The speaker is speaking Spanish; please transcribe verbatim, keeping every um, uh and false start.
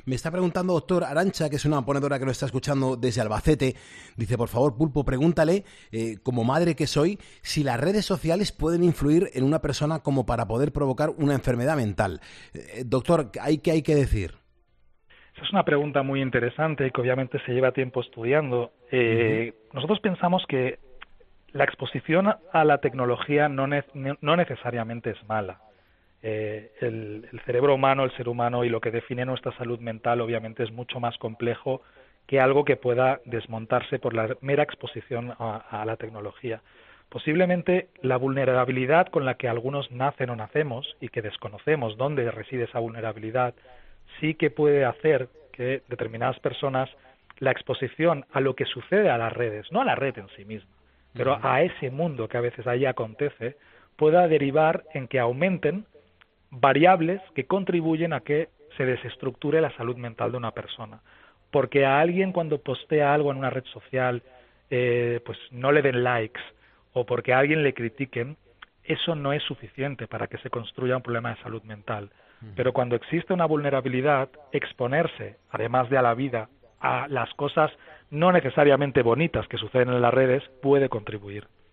Me está preguntando doctor Arantxa, que es una ponedora que nos está escuchando desde Albacete. Dice, por favor, Pulpo, pregúntale, eh, como madre que soy, si las redes sociales pueden influir en una persona como para poder provocar una enfermedad mental. Eh, doctor, ¿hay qué hay que decir? Esa es una pregunta muy interesante y que obviamente se lleva tiempo estudiando. Eh, uh-huh. Nosotros pensamos que la exposición a la tecnología no, ne- no necesariamente es mala. Eh, el, el cerebro humano, el ser humano y lo que define nuestra salud mental obviamente es mucho más complejo que algo que pueda desmontarse por la mera exposición a, a la tecnología. Posiblemente la vulnerabilidad con la que algunos nacen o nacemos y que desconocemos dónde reside esa vulnerabilidad sí que puede hacer que determinadas personas la exposición a lo que sucede a las redes, no a la red en sí misma, pero uh-huh. a ese mundo que a veces ahí acontece, pueda derivar en que aumenten variables que contribuyen a que se desestructure la salud mental de una persona. Porque a alguien cuando postea algo en una red social, eh, pues no le den likes, o porque a alguien le critiquen, eso no es suficiente para que se construya un problema de salud mental. Uh-huh. Pero cuando existe una vulnerabilidad, exponerse, además de a la vida, a las cosas no necesariamente bonitas que suceden en las redes, puede contribuir.